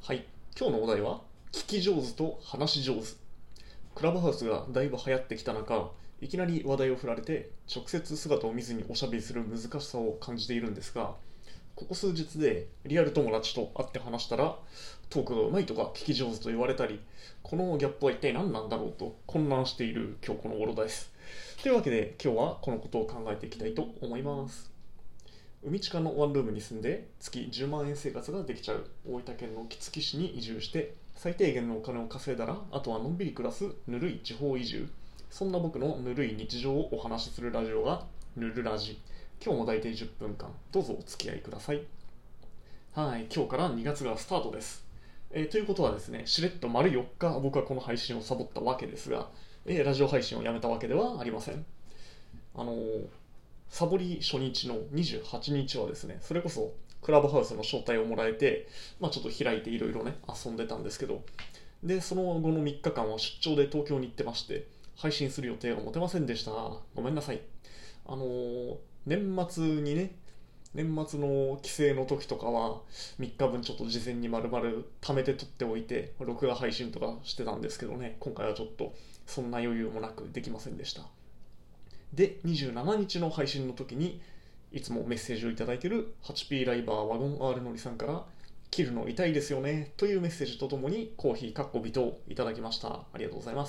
はい、今日のお題は聞き上手と話し上手。クラブハウスがだいぶ流行ってきた中、いきなり話題を振られて直接姿を見ずにおしゃべりする難しさを感じているんですが、ここ数日でリアル友達と会って話したらトークがうまいとか聞き上手と言われたり、このギャップは一体何なんだろうと混乱している今日この頃です。というわけで今日はこのことを考えていきたいと思います。海近のワンルームに住んで月10万円生活ができちゃう大分県の杵築市に移住して、最低限のお金を稼いだらあとはのんびり暮らすぬるい地方移住。そんな僕のぬるい日常をお話しするラジオがぬるラジ。今日も大体10分間どうぞお付き合いください。はい、今日から2月がスタートです。ということはですね、しれっと丸4日僕はこの配信をサボったわけですが、ラジオ配信をやめたわけではありません。あのーサボり初日の28日はですね、それこそクラブハウスの招待をもらえて、ちょっと開いていろいろね、遊んでたんですけど、で、その後の3日間は出張で東京に行ってまして、配信する予定が持てませんでした。ごめんなさい。あのー年末にね、年末の帰省の時とかは3日分ちょっと事前に丸々貯めて取っておいて録画配信とかしてたんですけどね、今回はちょっとそんな余裕もなくできませんでした。で、27日の配信の時にいつもメッセージをいただいている 8P ライバーワゴン R のりさんから、切るの痛いですよねというメッセージとともにコーヒーかっこ微糖いただきました。ありがとうございます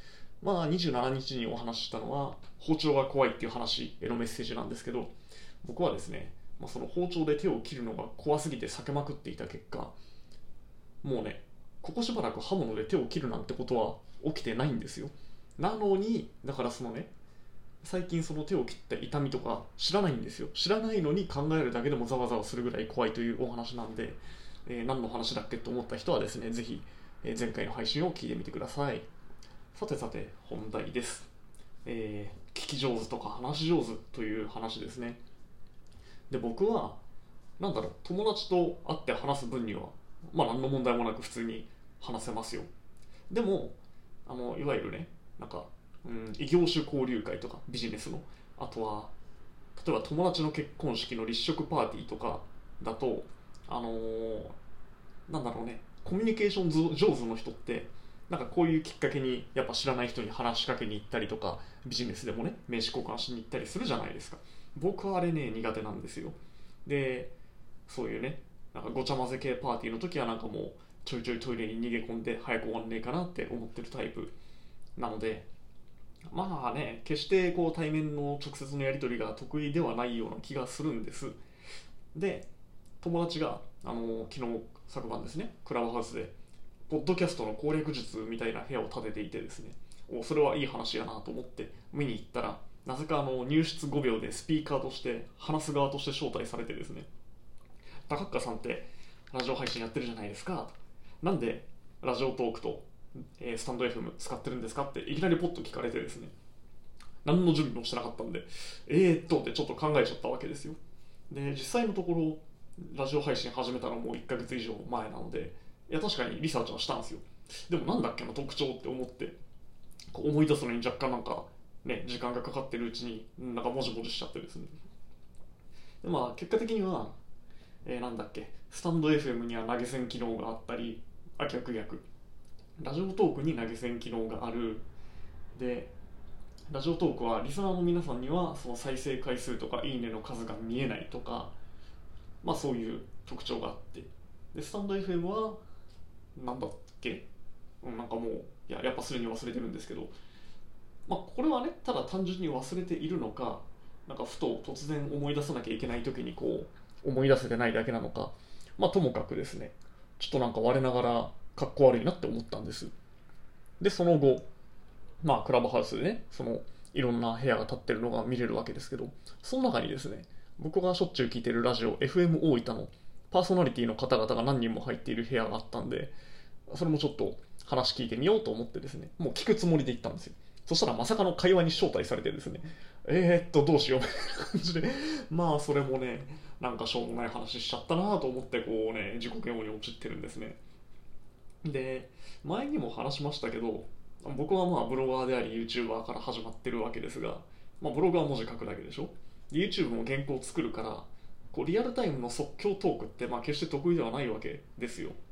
。27日にお話ししたのは包丁が怖いっていう話へのメッセージなんですけど、僕はですね、その包丁で手を切るのが怖すぎて避けまくっていた結果、もうね、ここしばらく刃物で手を切るなんてことは起きてないんですよ。なのに、だからそのね、最近その手を切った痛みとか知らないんですよ。知らないのに考えるだけでもざわざわするぐらい怖いというお話なんで、何の話だっけと思った人はですね、ぜひ、前回の配信を聞いてみてください。さてさて、本題です。聞き上手とか話し上手という話ですね。で、僕は、友達と会って話す分には、何の問題もなく普通に話せますよ。でも、いわゆるね、異業種交流会とかビジネスの、あとは例えば友達の結婚式の立食パーティーとかだと、あのーコミュニケーション上手の人ってこういうきっかけにやっぱ知らない人に話しかけに行ったりとか、ビジネスでもね名刺交換しに行ったりするじゃないですか。僕はあれね苦手なんですよ。で、そういうねごちゃ混ぜ系パーティーの時はもうちょいちょいトイレに逃げ込んで早く終わんねえかなって思ってるタイプなので、決してこう対面の直接のやり取りが得意ではないような気がするんです。で、友達が昨日昨晩ですね、クラブハウスでポッドキャストの攻略術みたいな部屋を建てていてですね、それはいい話やなと思って見に行ったら、なぜか入室5秒でスピーカーとして話す側として招待されてですね、高塚さんってラジオ配信やってるじゃないですか、なんでラジオトークとスタンド FM 使ってるんですかっていきなりポッと聞かれてですね、何の準備もしてなかったんでってちょっと考えちゃったわけですよ。で、実際のところラジオ配信始めたのも1ヶ月以上前なので、いや確かにリサーチはしたんですよ。でもなんだっけな特徴って思って、こう思い出すのに若干時間がかかってるうちにもじもじしちゃってですね。で、結果的には、スタンド FM には投げ銭機能があったり、逆ラジオトークに投げ銭機能がある。で、ラジオトークはリスナーの皆さんにはその再生回数とかいいねの数が見えないとか、そういう特徴があって、でスタンド FM はなんだっけ、もうやっぱすでに忘れてるんですけど、これはねただ単純に忘れているのか、ふと突然思い出さなきゃいけない時にこう思い出せてないだけなのか、ともかくですね、ちょっと我ながらかっこ悪いなって思ったんです。で、その後、クラブハウスでね、いろんな部屋が立ってるのが見れるわけですけど、その中にですね、僕がしょっちゅう聞いてるラジオ FM 大分のパーソナリティの方々が何人も入っている部屋があったんで、それもちょっと話聞いてみようと思ってですね、もう聞くつもりで行ったんですよ。そしたらまさかの会話に招待されてですね、どうしようみたいな感じで、それもね、しょうもない話しちゃったなと思ってこうね、自己嫌悪に陥ってるんですね。で、前にも話しましたけど、僕はブロガーであり YouTuber から始まってるわけですが、ブログは文字書くだけでしょ。 YouTube も原稿を作るから、こうリアルタイムの即興トークって決して得意ではないわけですよ。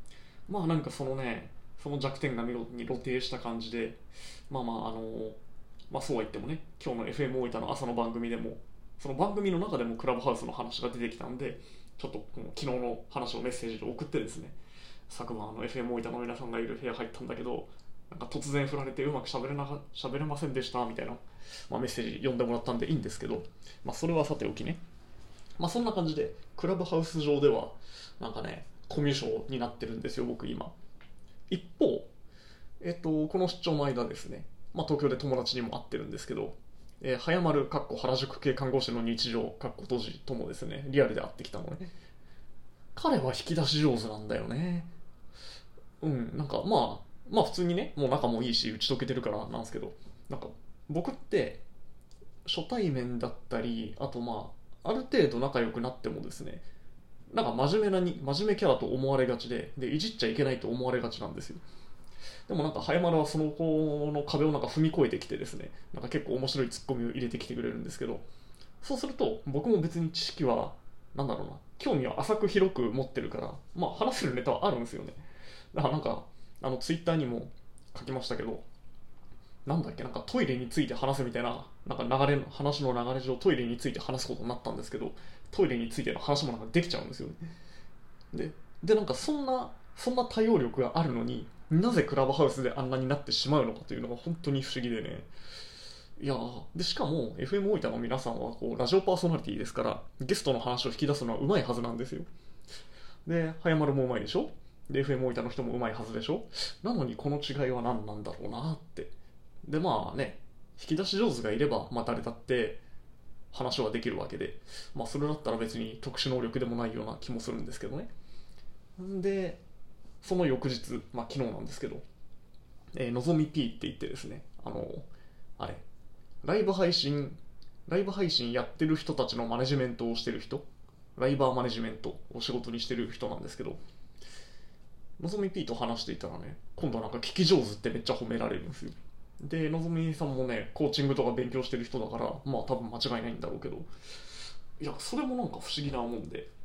まあなんかそのね、その弱点が見事に露呈した感じで、まあまあまあそうは言ってもね、今日の FM 大分の朝の番組でも、その番組の中でもクラブハウスの話が出てきたんで、ちょっとこの昨日の話をメッセージで送ってですね、昨晩FM 大分の皆さんがいる部屋入ったんだけど、なんか突然振られてうまく喋れませんでしたみたいな、まあ、メッセージ読んでもらったんでいいんですけど、まあそれはさておきね、まあそんな感じで、クラブハウス上では、なんかね、コミュ障になってるんですよ、僕今。一方、この出張の間ですね、まあ、東京で友達にも会ってるんですけど、早丸かっこ原宿系看護師の日常かっこ閉じともですね、リアルで会ってきたのね。彼は引き出し上手なんだよね。なんかまあ普通にね、もう仲もいいし打ち解けてるからなんですけど、なんか僕って初対面だったり、あとある程度仲良くなってもですね、なんか真面目キャラと思われがちでいじっちゃいけないと思われがちなんですよ。でもなんか早丸はその子の壁をなんか踏み越えてきてですね、なんか結構面白いツッコミを入れてきてくれるんですけど、そうすると僕も別に知識はなんだろうな、興味は浅く広く持ってるから、まあ話せるネタはあるんですよね。だからなんかツイッターにも書きましたけど、なんだっけ、なんかトイレについて話すみたいな、なんか話の流れ上トイレについて話すことになったんですけど、トイレについての話もなんかできちゃうんですよね。なんかそんな対応力があるのになぜクラブハウスであんなになってしまうのかというのが本当に不思議でね。いやでしかも FM 大分の皆さんはこうラジオパーソナリティですから、ゲストの話を引き出すのはうまいはずなんですよ。で早丸もうまいでしょ、で FM 大分の人もうまいはずでしょ。なのにこの違いは何なんだろうなって。でまあね、引き出し上手がいれば、まあ、誰だって話はできるわけで、まあそれだったら別に特殊能力でもないような気もするんですけどね。でその翌日、まあ昨日なんですけど、のぞみ P って言ってですね、あれ、ライブ配信、ライブ配信やってる人たちのマネジメントをしてる人、ライバーマネジメントを仕事にしてる人なんですけど、のぞみ P と話していたらね、今度はなんか聞き上手ってめっちゃ褒められるんですよ。で、のぞみさんもね、コーチングとか勉強してる人だから、まあ多分間違いないんだろうけど、いや、それもなんか不思議なもんで、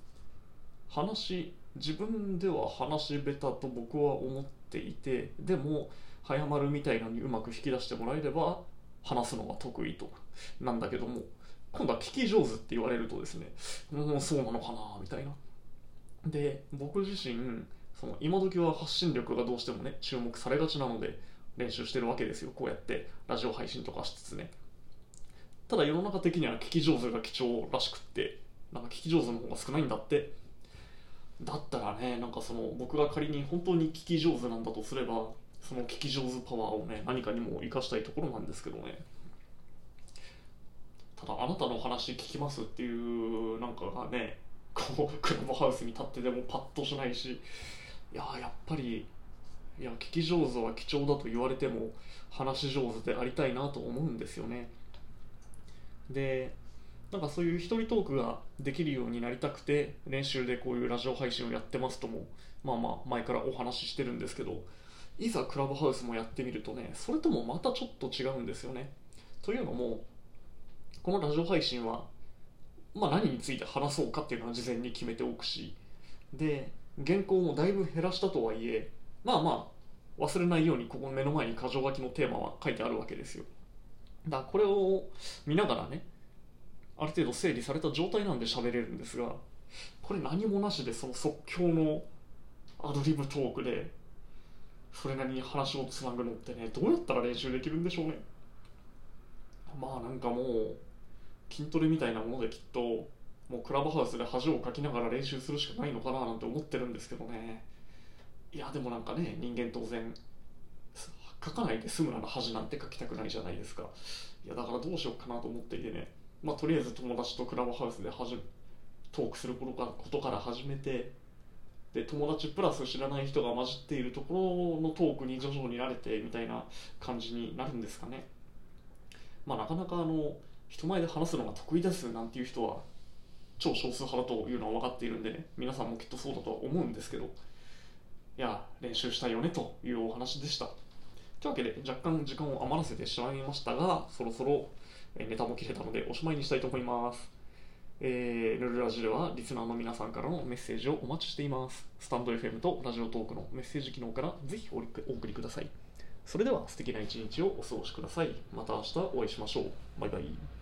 自分では話下手と僕は思っていて、でも早丸みたいのにうまく引き出してもらえれば話すのが得意となんだけども、今度は聞き上手って言われるとですね、もうそうなのかなみたいな。で僕自身、その今時は発信力がどうしてもね注目されがちなので練習してるわけですよ、こうやってラジオ配信とかしつつね。ただ世の中的には聞き上手が貴重らしくって、なんか聞き上手の方が少ないんだって。だったらね、なんかその僕が仮に本当に聞き上手なんだとすれば、その聞き上手パワーをね何かにも生かしたいところなんですけどね。ただあなたの話聞きますっていうなんかがね、こうクラブハウスに立ってでもパッとしないし、やっぱり聞き上手は貴重だと言われても話し上手でありたいなと思うんですよね。でなんかそういう一人トークができるようになりたくて練習でこういうラジオ配信をやってますとも前からお話ししてるんですけど、いざクラブハウスもやってみるとね、それともまたちょっと違うんですよね。というのもこのラジオ配信は、何について話そうかっていうのは事前に決めておくし、で原稿もだいぶ減らしたとはいえ、忘れないようにここの目の前に箇条書きのテーマは書いてあるわけですよ。だからこれを見ながらね、ある程度整理された状態なんで喋れるんですが、これ何もなしでその即興のアドリブトークでそれなりに話をつなぐのってね、どうやったら練習できるんでしょうね。なんかもう筋トレみたいなものできっともうクラブハウスで恥をかきながら練習するしかないのかななんて思ってるんですけどね。いやでもなんかね、人間当然書かないで済むなら恥なんて書きたくないじゃないですか。いやだからどうしようかなと思っていてね、とりあえず友達とクラブハウスでトークすることから始めて、で友達プラス知らない人が混じっているところのトークに徐々に慣れてみたいな感じになるんですかね。なかなか人前で話すのが得意ですなんていう人は超少数派だというのは分かっているんでね、皆さんもきっとそうだとは思うんですけど、練習したいよねというお話でした。というわけで若干時間を余らせてしまいましたが、そろそろネタも切れたのでおしまいにしたいと思います。 ヌルラジではリスナーの皆さんからのメッセージをお待ちしています。スタンド FM とラジオトークのメッセージ機能からぜひお送りください。それでは素敵な一日をお過ごしください。また明日お会いしましょう。バイバイ。